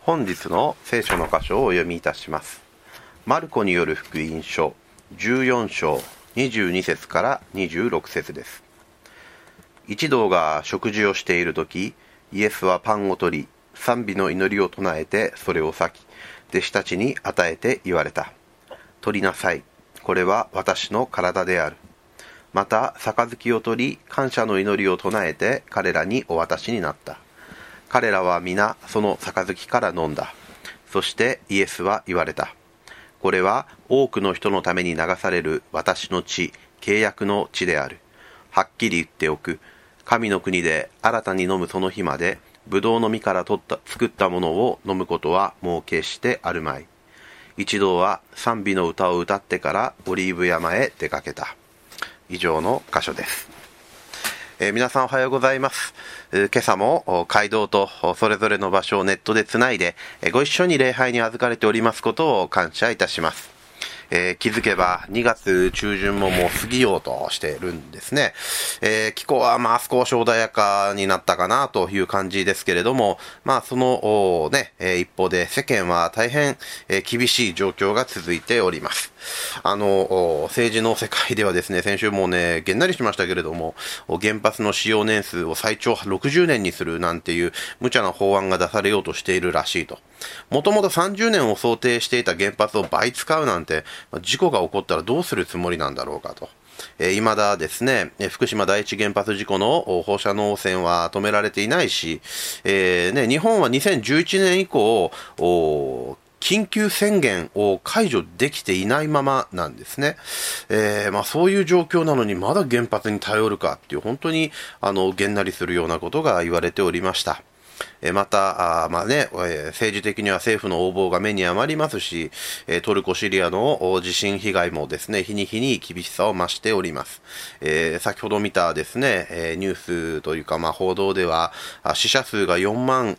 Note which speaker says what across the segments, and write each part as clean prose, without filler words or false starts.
Speaker 1: 本日の聖書の箇所をお読みいたします。マルコによる福音書14章22節から26節です。一同が食事をしているとき、イエスはパンを取り、賛美の祈りを唱えてそれを裂き、弟子たちに与えて言われた。取りなさい。これは私の体である。また、杯を取り、感謝の祈りを唱えて彼らにお渡しになった。彼らは皆その杯から飲んだ。そしてイエスは言われた。これは多くの人のために流される私の血、契約の血である。はっきり言っておく。神の国で新たに飲むその日まで、ブドウの実から作ったものを飲むことはもう決してあるまい。一同は賛美の歌を歌ってからオリーブ山へ出かけた。以上の箇所です。皆さんおはようございます。今朝も街道とそれぞれの場所をネットでつないでご一緒に礼拝に預かれておりますことを感謝いたします。気づけば2月中旬ももう過ぎようとしているんですね。気候は少し穏やかになったかなという感じですけれども、その一方で世間は大変厳しい状況が続いております。政治の世界ではですね、先週もげんなりしましたけれども、原発の使用年数を最長60年にするなんていう無茶な法案が出されようとしているらしいと。もともと30年を想定していた原発を倍使うなんて、事故が起こったらどうするつもりなんだろうかと。未だですね、福島第一原発事故の放射能汚染は止められていないし、日本は2011年以降、緊急宣言を解除できていないままなんですね。そういう状況なのにまだ原発に頼るかっていう本当にげんなりするようなことが言われておりました。また、政治的には政府の横暴が目に余りますし、トルコ・シリアの地震被害もですね、日に日に厳しさを増しております。先ほど見たですね、ニュースというか、報道では、死者数が4万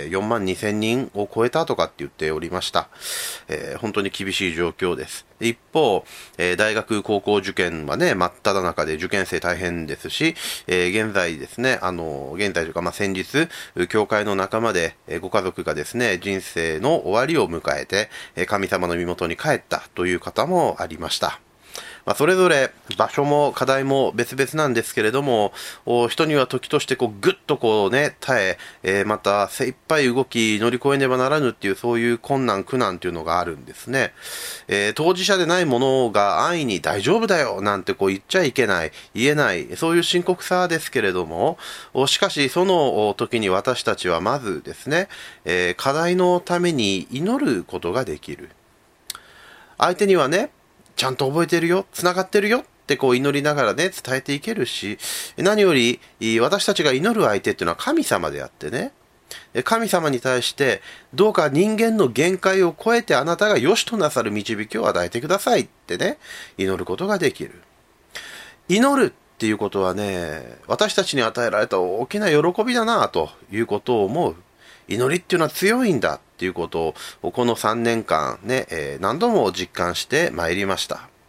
Speaker 1: 2千人を超えたとかって言っておりました。本当に厳しい状況です。一方、大学高校受験は真っ只中で受験生大変ですし、現在ですね、現在というか先日、教会の仲間でご家族がですね、人生の終わりを迎えて、神様の身元に帰ったという方もありました。それぞれ場所も課題も別々なんですけれども、人には時としてぐっと耐え、また精一杯動き乗り越えねばならぬっていうそういう困難苦難っていうのがあるんですね。当事者でないものが安易に大丈夫だよなんて言っちゃいけない、言えない、そういう深刻さですけれども、しかしその時に私たちはまずですね、課題のために祈ることができる。相手にはちゃんと覚えてるよ、繋がってるよって祈りながら伝えていけるし、何より私たちが祈る相手っていうのは神様であってね、神様に対してどうか人間の限界を超えてあなたが良しとなさる導きを与えてくださいって祈ることができる。祈るっていうことは私たちに与えられた大きな喜びだなということを思う。祈りっていうのは強いんだっていうことをこの3年間何度も実感してまいりました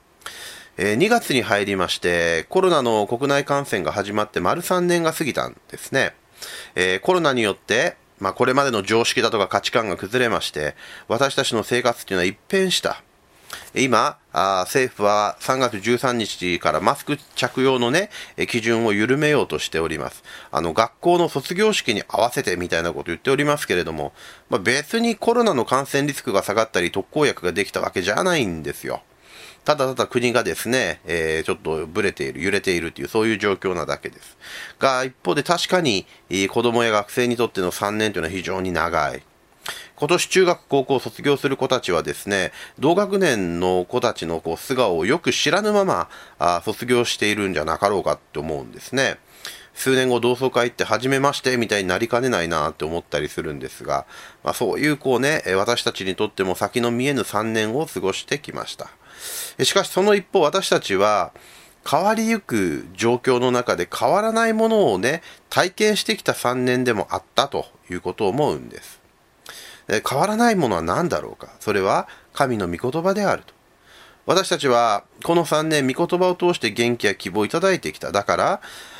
Speaker 1: 。2月に入りましてコロナの国内感染が始まって丸3年が過ぎたんですね。コロナによってこれまでの常識だとか価値観が崩れまして私たちの生活っていうのは一変した。今、政府は3月13日からマスク着用の基準を緩めようとしております。学校の卒業式に合わせてみたいなこと言っておりますけれども、別にコロナの感染リスクが下がったり特効薬ができたわけじゃないんですよ。ただただ国がですね、ちょっとブレている、揺れているというそういう状況なだけです。が、一方で確かに子供や学生にとっての3年というのは非常に長い。今年中学高校を卒業する子たちはですね、同学年の子たちの素顔をよく知らぬまま卒業しているんじゃなかろうかって思うんですね。数年後同窓会って初めましてみたいになりかねないなって思ったりするんですが、そういう私たちにとっても先の見えぬ3年を過ごしてきました。しかしその一方私たちは変わりゆく状況の中で変わらないものを体験してきた3年でもあったということを思うんです。変わらないものは何だろうか。それは神の御言葉であると。私たちはこの3年御言葉を通して元気や希望をいただいてきた。だから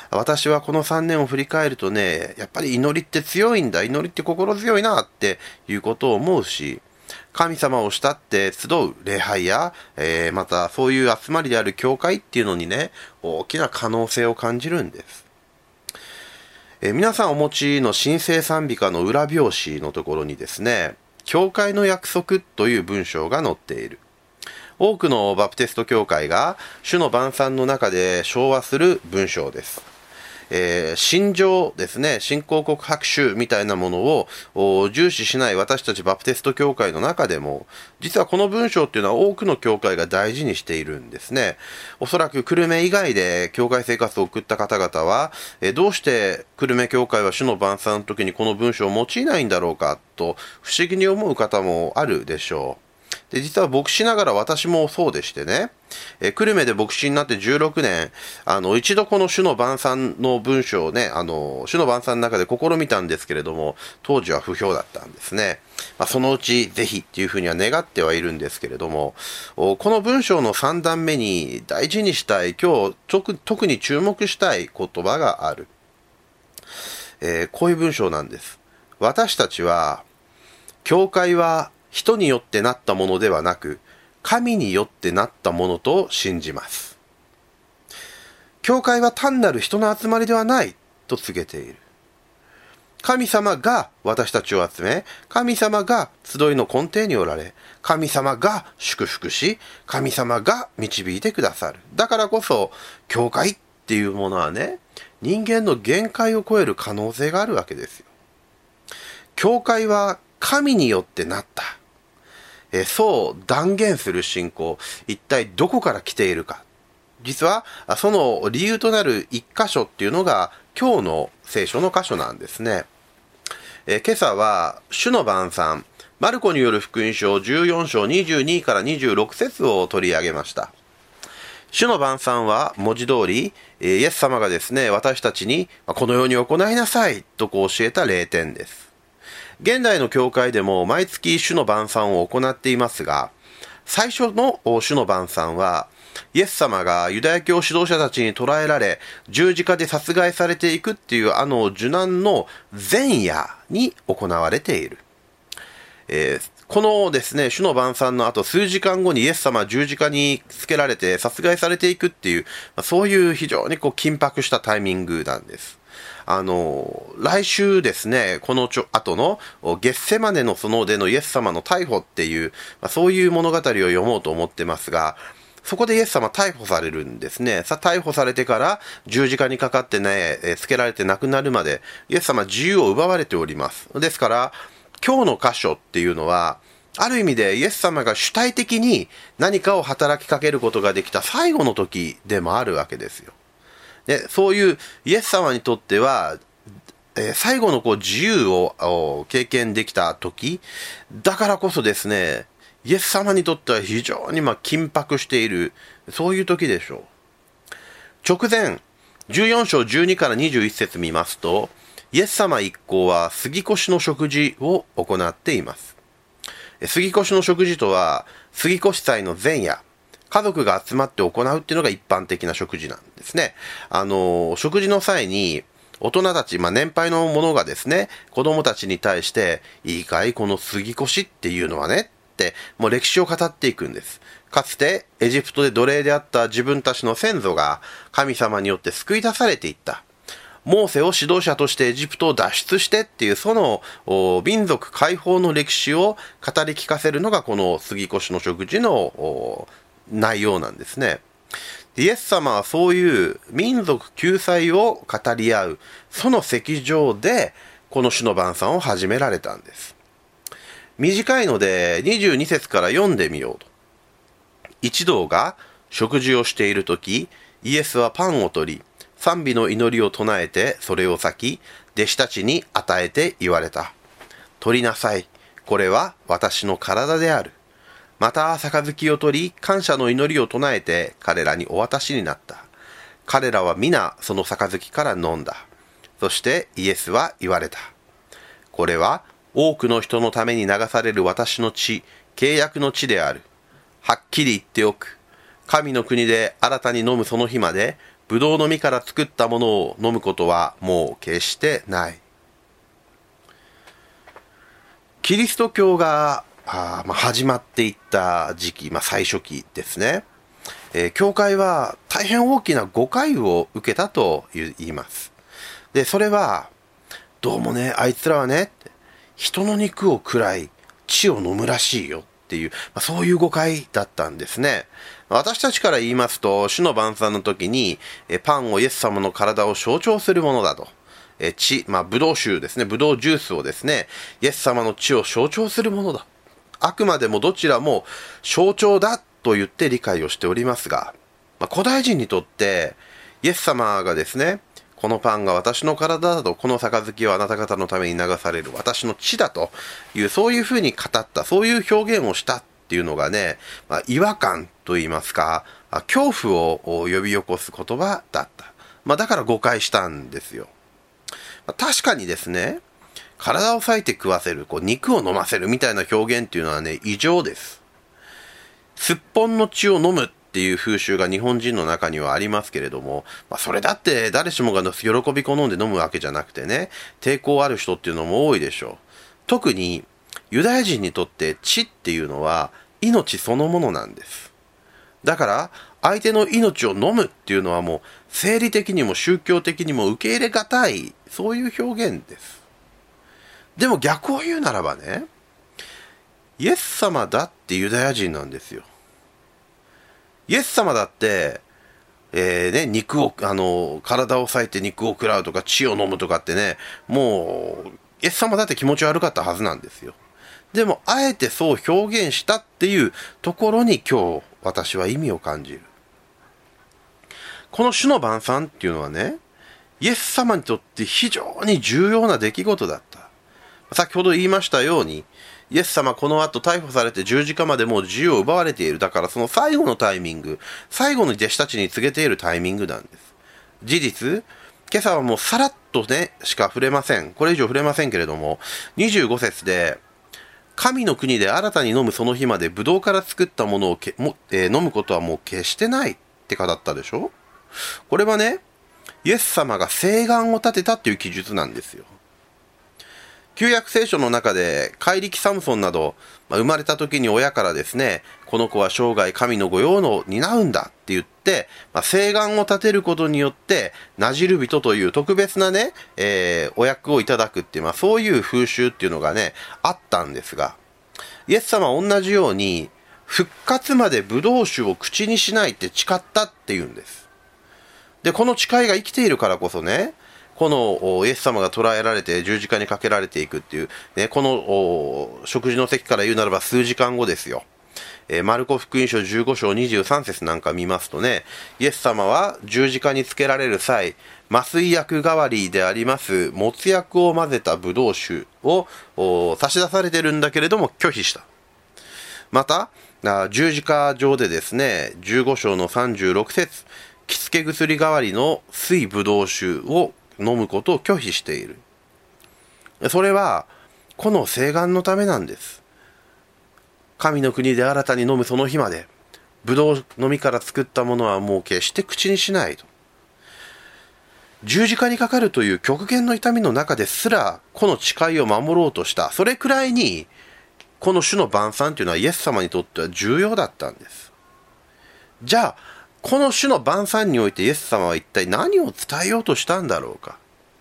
Speaker 1: 私はこの3年を振り返るとね、やっぱり祈りって強いんだ、祈りって心強いなっていうことを思うし、神様を慕って集う礼拝や、またそういう集まりである教会っていうのにね、大きな可能性を感じるんです。皆さんお持ちの新生賛美歌の裏表紙のところにですね、教会の約束という文章が載っている。多くのバプテスト教会が主の晩餐の中で唱和する文章です。信条ですね、信仰告白集みたいなものを重視しない私たちバプテスト教会の中でも、実はこの文章っていうのは多くの教会が大事にしているんですね。おそらく久留米以外で教会生活を送った方々は、どうして久留米教会は主の晩餐の時にこの文章を用いないんだろうかと不思議に思う方もあるでしょう。で、実は牧師ながら私もそうでしてね、久留米で牧師になって16年、一度この主の晩餐の文章をね、主の晩餐の中で試みたんですけれども、当時は不評だったんですね。そのうちぜひっていうふうには願ってはいるんですけれども、この文章の3段目に大事にしたい、今日特に注目したい言葉がある。こういう文章なんです。私たちは、教会は人によってなったものではなく、神によってなったものと信じます。教会は単なる人の集まりではないと告げている。神様が私たちを集め、神様が集いの根底におられ、神様が祝福し、神様が導いてくださる。だからこそ、教会っていうものはね、人間の限界を超える可能性があるわけですよ。教会は神によってなった。そう断言する信仰、一体どこから来ているか。実はその理由となる一箇所っていうのが今日の聖書の箇所なんですね。今朝は主の晩餐、マルコによる福音書14章22から26節を取り上げました。主の晩餐は文字通り、イエス様がですね、私たちにこのように行いなさいと教えた例典です。現代の教会でも毎月主の晩餐を行っていますが、最初の主の晩餐は、イエス様がユダヤ教指導者たちに捕らえられ、十字架で殺害されていくっていう受難の前夜に行われている。このですね、主の晩餐の後数時間後にイエス様は十字架につけられて殺害されていくっていう、そういう非常に緊迫したタイミングなんです。来週ですね、この後のゲッセマネの園でのイエス様の逮捕っていう、そういう物語を読もうと思ってますが、そこでイエス様逮捕されるんですね。逮捕されてから十字架にかかってね、つけられて亡くなるまで、イエス様は自由を奪われております。ですから、今日の箇所っていうのは、ある意味でイエス様が主体的に何かを働きかけることができた最後の時でもあるわけですよ。で、そういうイエス様にとっては、最後の自由を経験できた時だからこそですね、イエス様にとっては非常に緊迫している、そういう時でしょう。直前、14章12から21節見ますと、イエス様一行は杉越の食事を行っています。杉越の食事とは、杉越祭の前夜、家族が集まって行うっていうのが一般的な食事なんですね。食事の際に、大人たち、年配の者がですね、子供たちに対して、いいかい、この杉越っていうのはね、って、もう歴史を語っていくんです。かつて、エジプトで奴隷であった自分たちの先祖が、神様によって救い出されていった。モーセを指導者としてエジプトを脱出してっていう、その民族解放の歴史を語り聞かせるのが、この杉越の食事の内容なんですね。イエス様はそういう民族救済を語り合う、その席上でこの主の晩餐を始められたんです。短いので22節から読んでみようと。一同が食事をしているとき、イエスはパンを取り、賛美の祈りを唱えてそれを裂き、弟子たちに与えて言われた。取りなさい。これは私の体である。また杯を取り、感謝の祈りを唱えて彼らにお渡しになった。彼らは皆その杯から飲んだ。そしてイエスは言われた。これは多くの人のために流される私の血、契約の血である。はっきり言っておく。神の国で新たに飲むその日まで、 ブドウの実から作ったものを飲むことはもう決してない。キリスト教が始まっていった時期、最初期ですね。教会は大変大きな誤解を受けたと言います。で、それは、どうもね、あいつらはね、人の肉を食らい、血を飲むらしいよっていう、そういう誤解だったんですね。私たちから言いますと、主の晩餐の時に、パンをイエス様の体を象徴するものだと。血、ブドウ酒ですね、ブドウジュースをですね、イエス様の血を象徴するものだ。あくまでもどちらも象徴だと言って理解をしておりますが、古代人にとって、イエス様がですね、このパンが私の体だと、この杯はあなた方のために流される私の血だという、そういうふうに語った、そういう表現をしたっていうのがね、違和感と言いますか、恐怖を呼び起こす言葉だった。だから誤解したんですよ。確かにですね、体を裂いて食わせる、肉を飲ませるみたいな表現っていうのはね、異常です。すっぽんの血を飲むっていう風習が日本人の中にはありますけれども、それだって誰しもが喜び好んで飲むわけじゃなくてね、抵抗ある人っていうのも多いでしょう。特にユダヤ人にとって血っていうのは命そのものなんです。だから相手の命を飲むっていうのはもう生理的にも宗教的にも受け入れがたい、そういう表現です。でも逆を言うならばね、イエス様だってユダヤ人なんですよ。イエス様だって、肉を、体を裂いて肉を食らうとか血を飲むとかってね、もう、イエス様だって気持ち悪かったはずなんですよ。でも、あえてそう表現したっていうところに今日、私は意味を感じる。この主の晩餐っていうのはね、イエス様にとって非常に重要な出来事だった。先ほど言いましたように、イエス様この後逮捕されて十字架までもう自由を奪われている。だからその最後のタイミング、最後の弟子たちに告げているタイミングなんです。事実、今朝はもうさらっとね、しか触れません。これ以上触れませんけれども、25節で、神の国で新たに飲むその日までブドウから作ったものを飲むことはもう決してないって語ったでしょ。これはね、イエス様が誓願を立てたっていう記述なんですよ。旧約聖書の中で怪力サムソンなど、生まれた時に親からですね、この子は生涯神の御用のを担うんだって言って、誓願を立てることによってなじる人という特別なね、お役をいただくっていう、そういう風習っていうのがね、あったんですが、イエス様は同じように復活までブドウ酒を口にしないって誓ったっていうんです。で、この誓いが生きているからこそね、このイエス様が捕らえられて十字架にかけられていくっていう、ね、この食事の席から言うならば数時間後ですよ。マルコ福音書15章23節なんか見ますとね、イエス様は十字架につけられる際、麻酔薬代わりであります没薬を混ぜたブドウ酒を差し出されているんだけれども拒否した。また十字架上でですね、15章の36節、気付け薬代わりの水ブドウ酒を飲むことを拒否している。それはこの誓願のためなんです。神の国で新たに飲むその日まで、ブドウの実から作ったものはもう決して口にしないと。十字架にかかるという極限の痛みの中ですらこの誓いを守ろうとした。それくらいにこの主の晩餐というのはイエス様にとっては重要だったんです。じゃあこの主の晩餐においてイエス様は一体何を伝えようとしたんだろうか。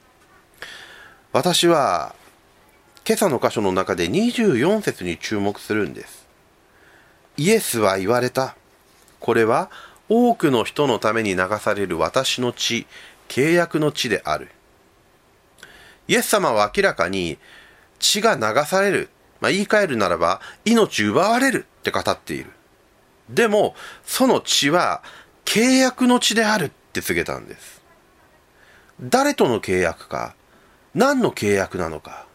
Speaker 1: 私は今朝の箇所の中で24節に注目するんです。イエスは言われた。これは多くの人のために流される私の血、契約の血である。イエス様は明らかに血が流される、言い換えるならば命奪われるって語っている。でもその血は契約の血であるって告げたんです。誰との契約か、何の契約なのか、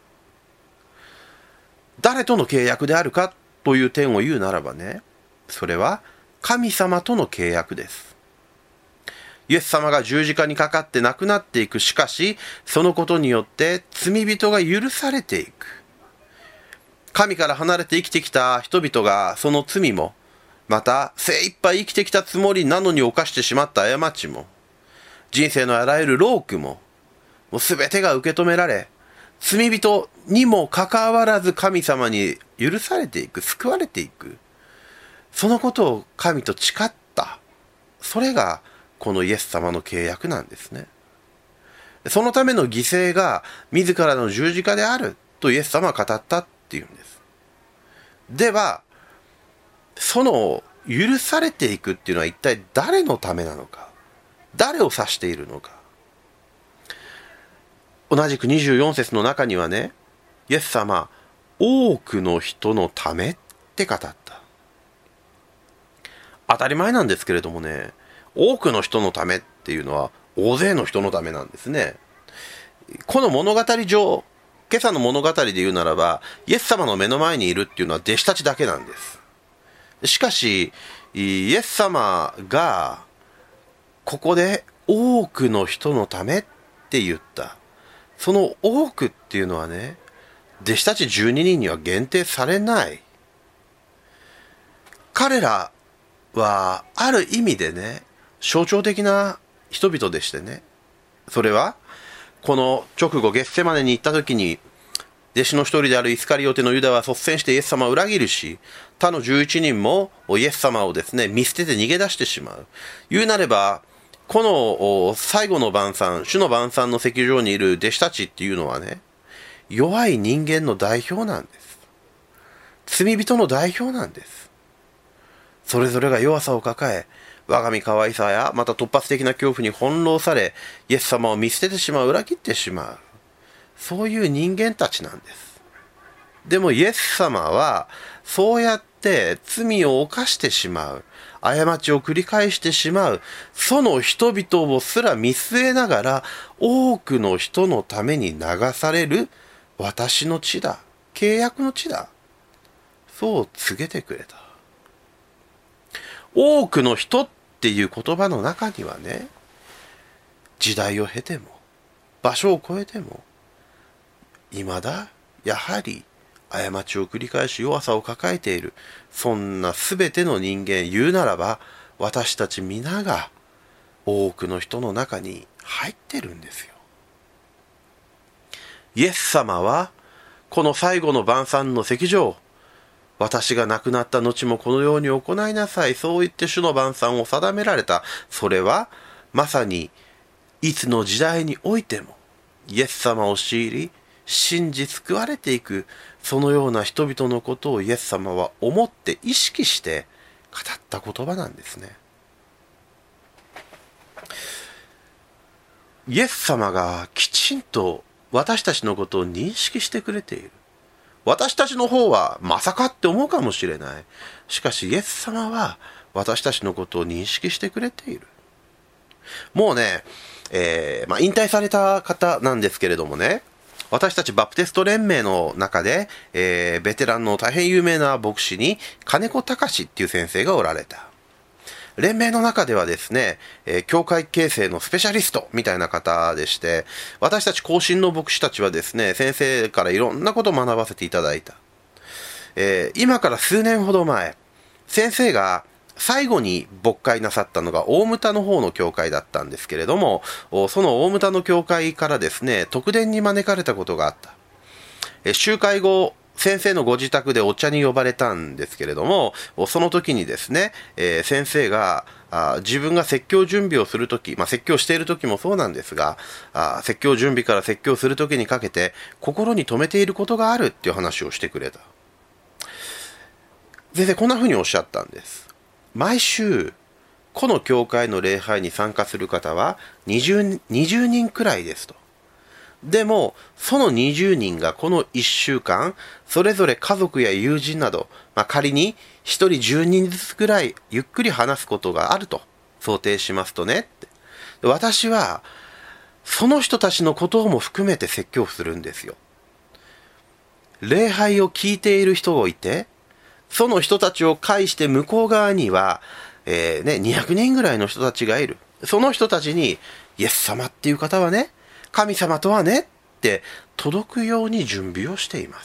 Speaker 1: 誰との契約であるかという点を言うならばね、それは神様との契約です。イエス様が十字架にかかって亡くなっていく。しかしそのことによって罪人が許されていく。神から離れて生きてきた人々がその罪も、また精一杯生きてきたつもりなのに犯してしまった過ちも、 人生のあらゆる労苦も、もう全てが受け止められ、罪人にもかかわらず神様に許されていく、救われていく。そのことを神と誓った。それがこのイエス様の契約なんですね。そのための犠牲が自らの十字架であるとイエス様は語ったっていうんです。では、その許されていくっていうのは一体誰のためなのか、誰を指しているのか。同じく24節の中にはね、イエス様、多くの人のためって語った。当たり前なんですけれどもね、多くの人のためっていうのは大勢の人のためなんですね。この物語上、今朝の物語で言うならば、イエス様の目の前にいるっていうのは弟子たちだけなんです。しかし、イエス様がここで多くの人のためって言った。その多くっていうのはね、弟子たち12人には限定されない。彼らはある意味でね、象徴的な人々でしてね、それはこの直後ゲッセマネに行った時に、弟子の一人であるイスカリオテのユダは率先してイエス様を裏切るし、他の11人もイエス様をですね、見捨てて逃げ出してしまう。言うなれば、この最後の晩餐、主の晩餐の席上にいる弟子たちっていうのはね、弱い人間の代表なんです。罪人の代表なんです。それぞれが弱さを抱え、我が身可愛さやまた突発的な恐怖に翻弄され、イエス様を見捨ててしまう、裏切ってしまう。そういう人間たちなんです。でもイエス様はそうやって罪を犯してしまう、過ちを繰り返してしまう、その人々をすら見据えながら、多くの人のために流される私の血だ、契約の血だ、そう告げてくれた。多くの人っていう言葉の中にはね、時代を経ても場所を超えても未だやはり過ちを繰り返し弱さを抱えている、そんな全ての人間、言うならば私たち皆が多くの人の中に入ってるんですよ。イエス様はこの最後の晩餐の席上、私が亡くなった後もこのように行いなさい、そう言って主の晩餐を定められた。それはまさにいつの時代においてもイエス様を知り信じ救われていく、そのような人々のことをイエス様は思って意識して語った言葉なんですね。イエス様がきちんと私たちのことを認識してくれている。私たちの方はまさかって思うかもしれない。しかしイエス様は私たちのことを認識してくれている。もうね、引退された方なんですけれどもね、私たちバプテスト連盟の中で、ベテランの大変有名な牧師に金子隆っていう先生がおられた。連盟の中ではですね、教会形成のスペシャリストみたいな方でして、私たち後進の牧師たちはですね、先生からいろんなことを学ばせていただいた。今から数年ほど前、先生が最後に牧会なさったのが大牟田の方の教会だったんですけれども、その大牟田の教会からですね、特典に招かれたことがあった。集会後、先生のご自宅でお茶に呼ばれたんですけれども、その時にですね、先生が自分が説教準備をするとき、説教しているときもそうなんですが、説教準備から説教するときにかけて心に留めていることがあるっていう話をしてくれた。先生こんな風におっしゃったんです。毎週この教会の礼拝に参加する方は20人くらいですと。でもその20人がこの1週間それぞれ家族や友人など、仮に1人10人ずつくらいゆっくり話すことがあると想定しますとねって、私はその人たちのことも含めて説教するんですよ。礼拝を聞いている人がいて、その人たちを介して向こう側には、200人ぐらいの人たちがいる。その人たちにイエス様っていう方はね、神様とはねって届くように準備をしています。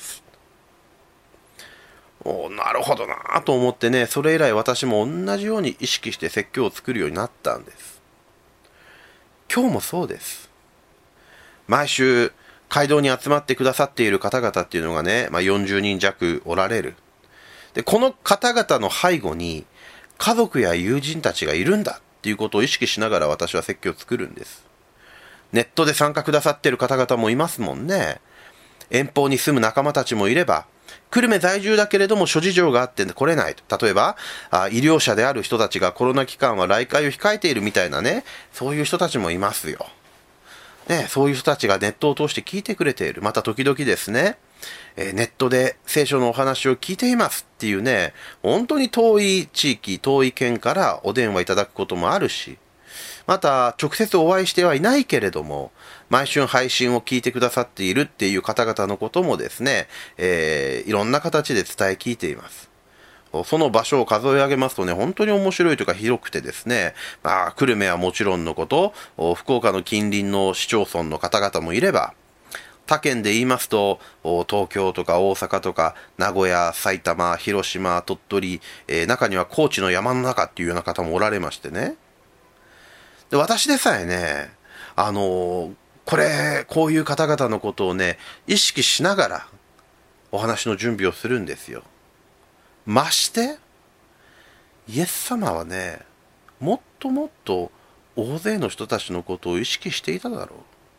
Speaker 1: なるほどなと思ってね、それ以来私も同じように意識して説教を作るようになったんです。 今日もそうです。毎週街道に集まってくださっている方々っていうのがね、40人弱おられる。で、この方々の背後に家族や友人たちがいるんだっていうことを意識しながら私は説教を作るんです。ネットで参加くださっている方々もいますもんね。遠方に住む仲間たちもいれば、久留米在住だけれども諸事情があって来れないと。例えば医療者である人たちがコロナ期間は来会を控えているみたいなね、そういう人たちもいますよ。ね、そういう人たちがネットを通して聞いてくれている。また時々ですね、ネットで聖書のお話を聞いていますっていうね、本当に遠い地域、遠い県からお電話いただくこともあるし、また直接お会いしてはいないけれども、毎週配信を聞いてくださっているっていう方々のこともですね、いろんな形で伝え聞いています。その場所を数え上げますとね、本当に面白いというか広くてですね、久留米はもちろんのこと、福岡の近隣の市町村の方々もいれば、他県で言いますと、東京とか大阪とか、名古屋、埼玉、広島、鳥取、中には高知の山の中っていうような方もおられましてね。で、私でさえね、こういう方々のことをね、意識しながらお話の準備をするんですよ。まして、イエス様はね、もっともっと大勢の人たちのことを意識していただろう。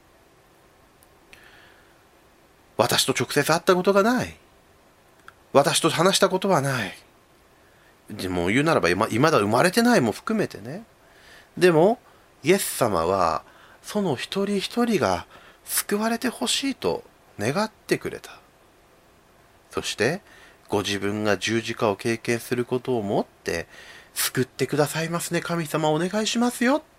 Speaker 1: 私と直接会ったことがない。私と話したことはない。でも言うならば今だ生まれてないも含めてね。でも、イエス様は、その一人一人が救われてほしいと願ってくれた。そして、ご自分が十字架を経験することをもって、救ってくださいますね、神様お願いしますよって、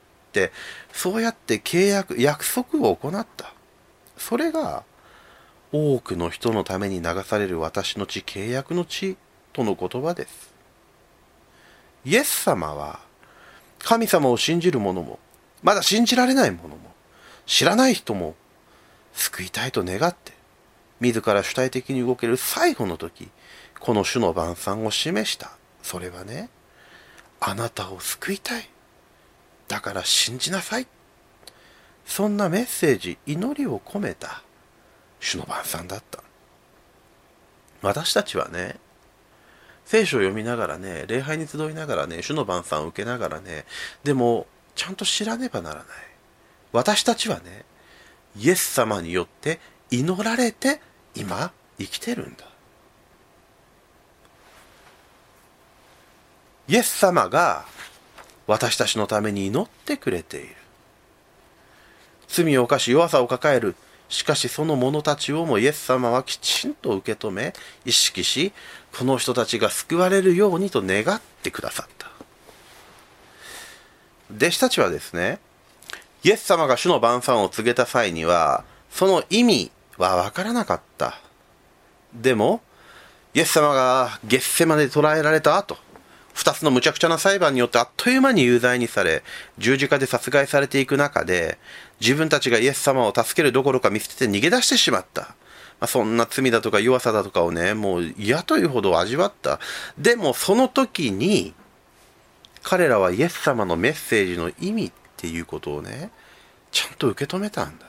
Speaker 1: そうやって約束を行った。それが、多くの人のために流される私の血、契約の血との言葉です。イエス様は、神様を信じる者も、まだ信じられない者も、知らない人も、救いたいと願って、自ら主体的に動ける最後の時、この主の晩餐を示した。それはね、あなたを救いたい。だから信じなさい。そんなメッセージ、祈りを込めた主の晩餐だった。私たちはね、聖書を読みながらね、礼拝に集いながらね、主の晩餐を受けながらね、でも、ちゃんと知らねばならない。私たちはね、イエス様によって祈られて今生きてるんだ。イエス様が私たちのために祈ってくれている。罪を犯し弱さを抱える。しかしその者たちをもイエス様はきちんと受け止め、意識し、この人たちが救われるようにと願ってくださった。弟子たちはですね、イエス様が主の晩餐を告げた際には、その意味はわからなかった。でも、イエス様がゲッセマネで捕らえられた後、二つの無茶苦茶な裁判によってあっという間に有罪にされ、十字架で殺害されていく中で、自分たちがイエス様を助けるどころか見捨てて逃げ出してしまった。そんな罪だとか弱さだとかをね、もう嫌というほど味わった。でもその時に、彼らはイエス様のメッセージの意味っていうことをね、ちゃんと受け止めたんだ。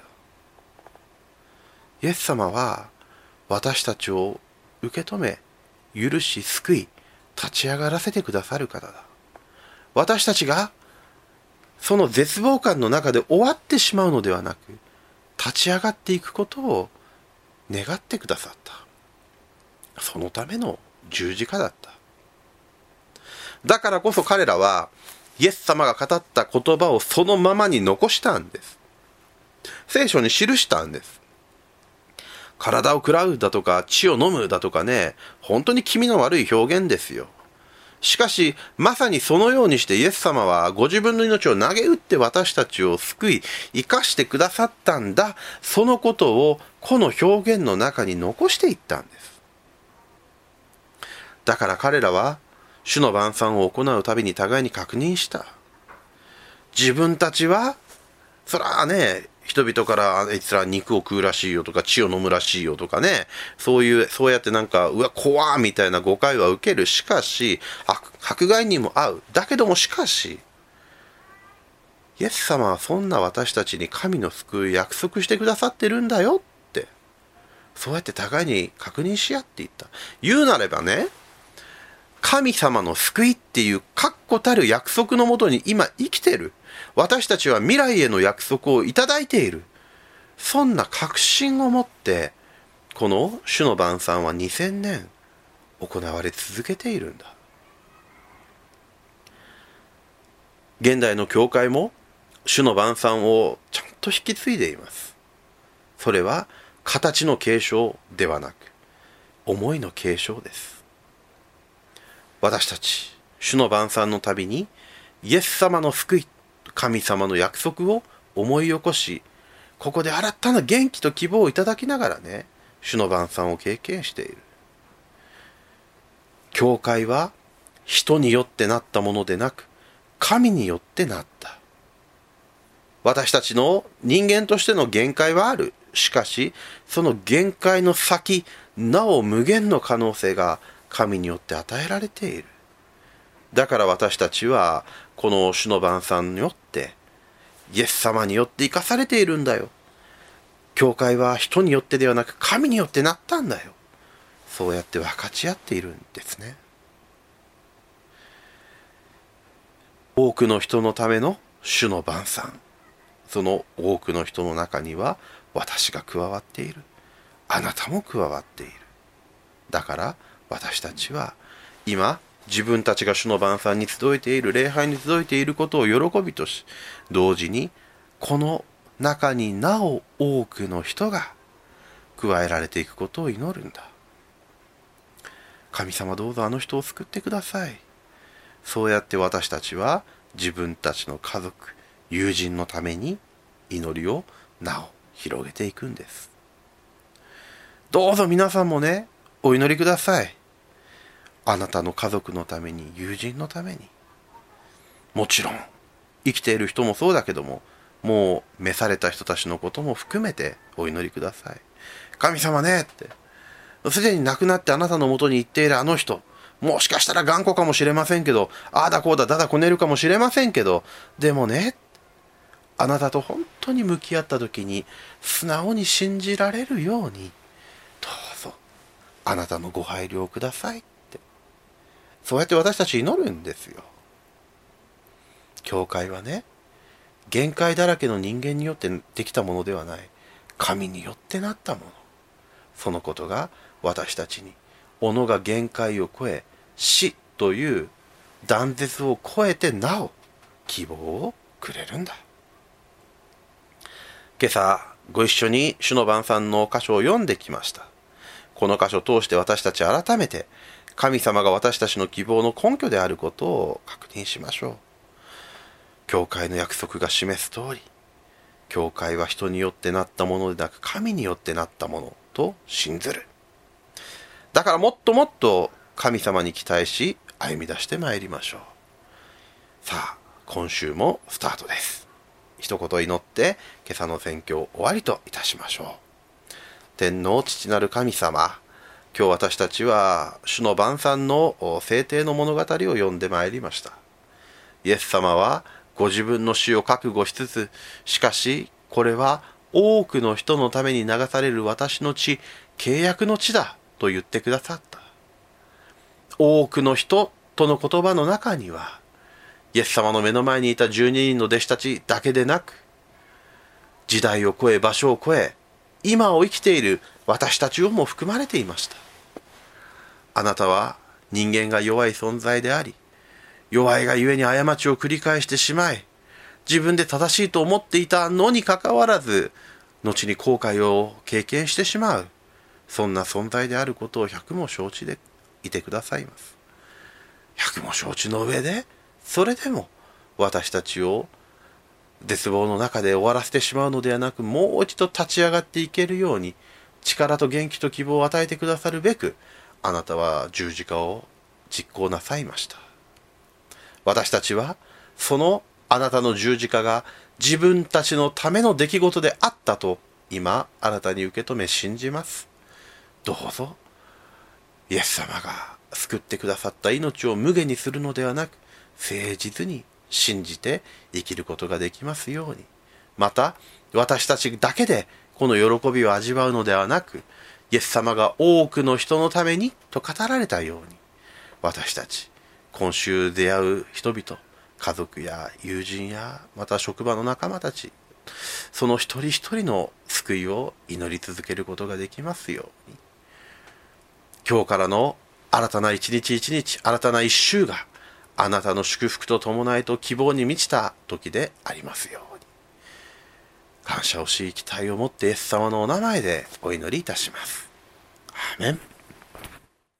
Speaker 1: イエス様は私たちを受け止め、許し、救い、立ち上がらせてくださる方だ。私たちがその絶望感の中で終わってしまうのではなく、立ち上がっていくことを願ってくださった。そのための十字架だった。だからこそ彼らはイエス様が語った言葉をそのままに残したんです。聖書に記したんです。体を食らうだとか血を飲むだとかね、本当に気味の悪い表現ですよ。しかしまさにそのようにしてイエス様はご自分の命を投げ打って私たちを救い生かしてくださったんだ。そのことをこの表現の中に残していったんです。だから彼らは主の晩餐を行うたびに互いに確認した。自分たちはそらね、人々からあいつら肉を食うらしいよとか血を飲むらしいよとかね、そうやってなんかうわ怖みたいな誤解は受ける。しかし迫害にも遭う。だけどもしかしイエス様はそんな私たちに神の救い約束してくださってるんだよって、そうやって互いに確認し合っていった。言うなればね、神様の救いっていう確固たる約束のもとに今生きてる。私たちは未来への約束をいただいている。そんな確信を持って、この主の晩餐は2000年行われ続けているんだ。現代の教会も主の晩餐をちゃんと引き継いでいます。それは形の継承ではなく、思いの継承です。私たち、主の晩餐のたびに、イエス様の救い、神様の約束を思い起こし、ここで新たな元気と希望をいただきながらね、主の晩餐を経験している。教会は人によってなったものでなく、神によってなった。私たちの人間としての限界はある。しかし、その限界の先、なお無限の可能性が神によって与えられている。だから私たちは、この主の晩餐によって、イエス様によって生かされているんだよ。教会は人によってではなく神によってなったんだよ。そうやって分かち合っているんですね。多くの人のための主の晩餐。その多くの人の中には私が加わっている。あなたも加わっている。だから私たちは今自分たちが主の晩餐に集えている、礼拝に集えていることを喜びとし、同時にこの中になお多くの人が加えられていくことを祈るんだ。神様、どうぞあの人を救ってください。そうやって私たちは自分たちの家族、友人のために祈りをなお広げていくんです。どうぞ皆さんもね、お祈りください。あなたの家族のために、友人のために。もちろん生きている人もそうだけども、もう召された人たちのことも含めてお祈りください。神様ねって、すでに亡くなってあなたのもとに行っているあの人、もしかしたら頑固かもしれませんけど、ああだこうだだだこねるかもしれませんけど、でもね、あなたと本当に向き合った時に素直に信じられるように、どうぞあなたのご配慮をくださいって、そうやって私たち祈るんですよ。教会はね、限界だらけの人間によってできたものではない、神によってなったもの。そのことが私たちに、己が限界を超え、死という断絶を超えてなお希望をくれるんだ。今朝ご一緒に主の晩餐の箇所を読んできました。この箇所を通して私たち改めて神様が私たちの希望の根拠であることを確認しましょう。教会の約束が示す通り、教会は人によってなったものでなく神によってなったものと信ずる。だからもっともっと神様に期待し歩み出してまいりましょう。さあ、今週もスタートです。一言祈って今朝の宣教を終わりといたしましょう。天皇父なる神様、今日私たちは主の晩餐の聖典の物語を読んでまいりました。イエス様はご自分の死を覚悟しつつ、しかしこれは多くの人のために流される私の血、契約の血だと言ってくださった。多くの人との言葉の中には、イエス様の目の前にいた12人の弟子たちだけでなく、時代を超え場所を超え、今を生きている私たちをも含まれていました。あなたは人間が弱い存在であり、弱いがゆえに過ちを繰り返してしまい、自分で正しいと思っていたのにかかわらず、後に後悔を経験してしまう、そんな存在であることを百も承知でいてくださいます。百も承知の上で、それでも私たちを絶望の中で終わらせてしまうのではなく、もう一度立ち上がっていけるように力と元気と希望を与えてくださるべく、あなたは十字架を実行なさいました。私たちはそのあなたの十字架が自分たちのための出来事であったと今新たに受け止め信じます。どうぞイエス様が救ってくださった命を無下にするのではなく、誠実に信じて生きることができますように。また私たちだけでこの喜びを味わうのではなく、イエス様が多くの人のためにと語られたように、私たち今週出会う人々、家族や友人やまた職場の仲間たち、その一人一人の救いを祈り続けることができますように。今日からの新たな一日一日、新たな一週があなたの祝福と伴いと希望に満ちた時でありますように。感謝をし期待を持ってイエス様のお名前でお祈りいたします。アーメン。